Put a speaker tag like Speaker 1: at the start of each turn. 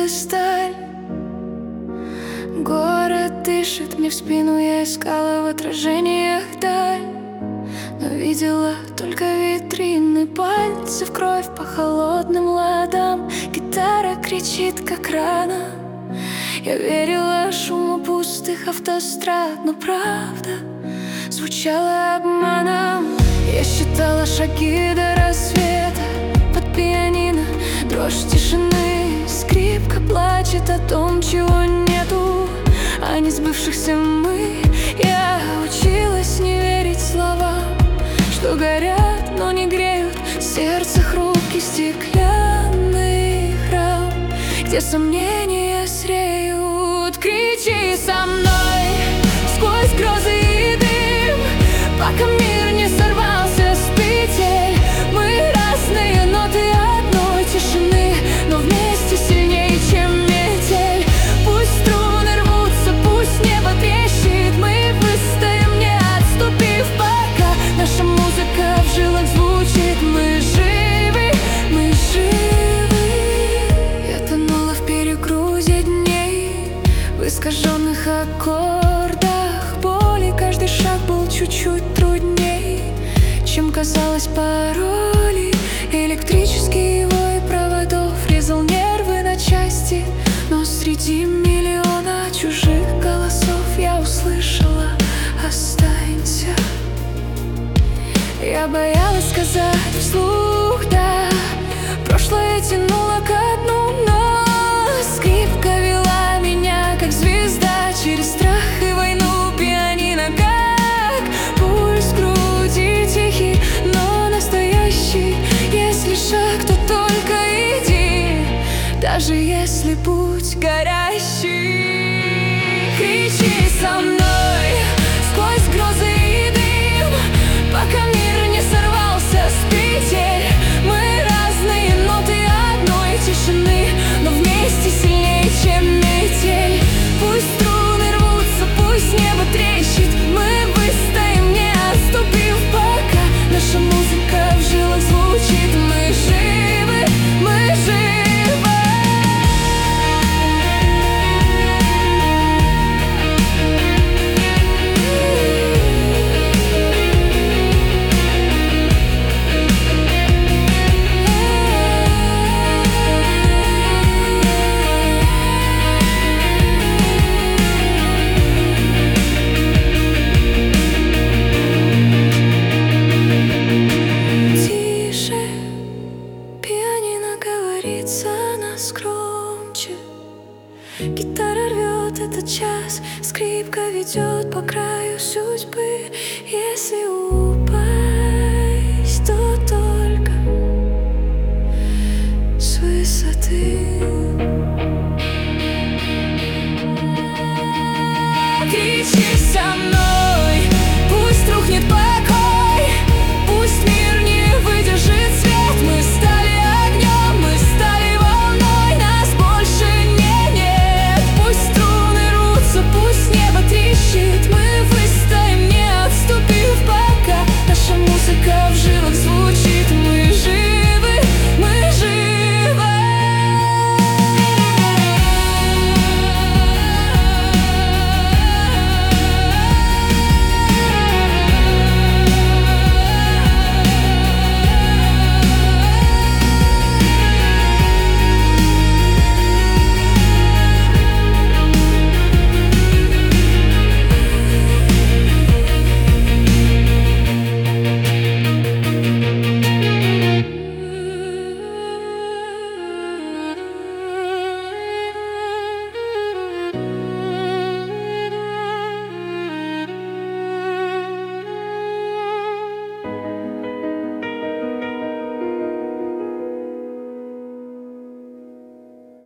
Speaker 1: и сталь. Город дышит мне в спину, я искала в отражениях даль, но видела только витрины, пальцы в кровь по холодным ладам. Гитара кричит, как рано. Я верила шуму пустых автострад, но правда звучала обманом. Я считала шаги до рассвета под пианино, дрожь тишины. Скрипка плачет о том, чего нету, о несбывшихся мы. Я училась не верить словам, что горят, но не греют. Сердце хрупкий стеклянный храм, где сомнения среют. Кричи со мной сквозь грозы и дым, пока мир не сорвался с петель. Мы разные ноты одной тишины, но вместе сильнее, чем метель. Пусть струны рвутся, пусть небо трещит, мы выстоим, не отступив, пока наша музыка в жилах звучит. Мы живы, мы живы. Я тонула в перегрузе дней, в искаженных аккордах боли. Каждый шаг был чуть-чуть трудней, чем казалось пароли. Электрический вой проводов резал нервы на части, но среди миллиона чужих голосов я услышала: останься. Я боялась сказать вслух «да», прошлое тянуло ко дну, но скрипка вела меня, как звезда, через страх и войну. Пианино как пульс в груди, тихий, но настоящий. Если шаг, то только иди, даже если путь горящий. Кричи со мной сквозь грозы и дым, пока мир не сорвался с петель. Мы разные ноты одной тишины, но вместе сильнее, чем метель. Пусть струны рвутся, пусть небо трещит, мы выстоим, не отступив, пока наша музыка в жилах звучит. Мы живы, мы живы. Нас громче, гитара рвет этот час, скрипка ведет по краю судьбы. Если